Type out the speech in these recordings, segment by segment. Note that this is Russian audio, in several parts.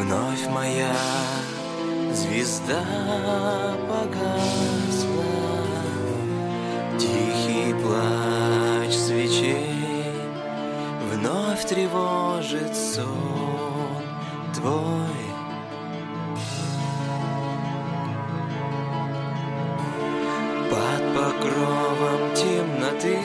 Вновь моя звезда погасла, тихий плач свечей вновь тревожит сон твой. Под покровом темноты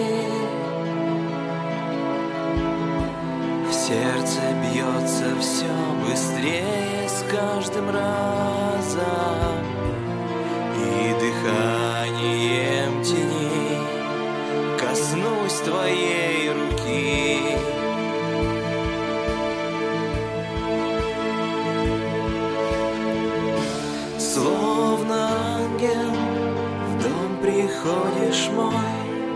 сердце бьется все быстрее с каждым разом, и дыханием теней коснусь твоей руки. Словно ангел в дом приходишь мой,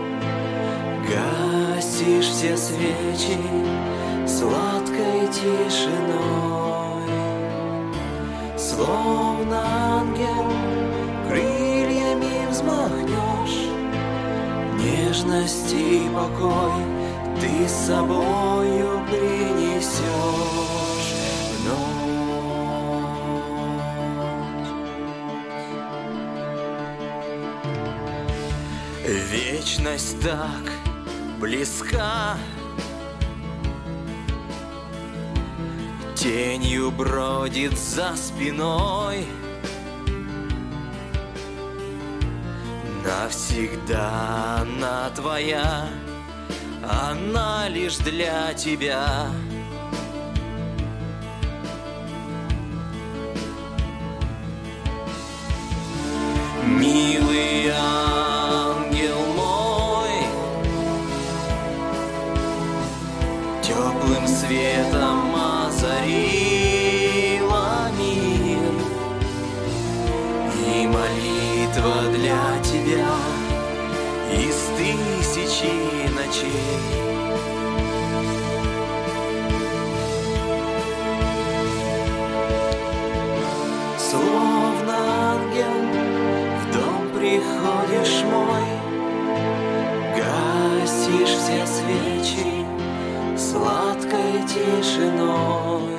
гасишь все свечи сладкой тишиной. Словно ангел крыльями взмахнешь, нежность и покой ты с собою принесешь вновь. Вечность так близка, тенью бродит за спиной. Навсегда она твоя, она лишь для тебя. Милый ангел мой, теплым светом озарила мир, и молитва для тебя из тысячи ночей. Словно ангел в дом приходишь мой, гасишь все свечи сладкой тишиной.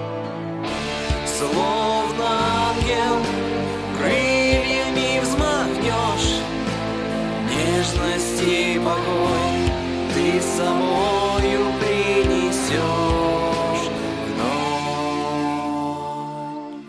Словно ангел крыльями взмахнешь, нежность и покой ты собою принесешь вновь.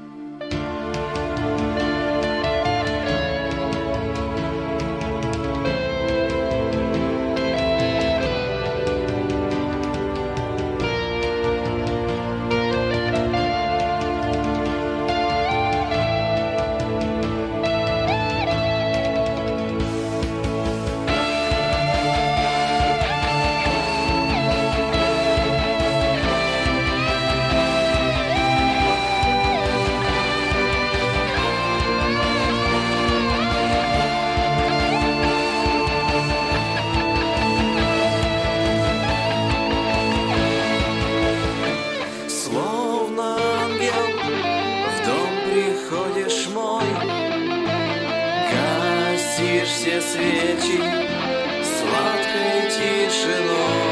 Приходишь мой, гасишь все свечи сладкой тишиной.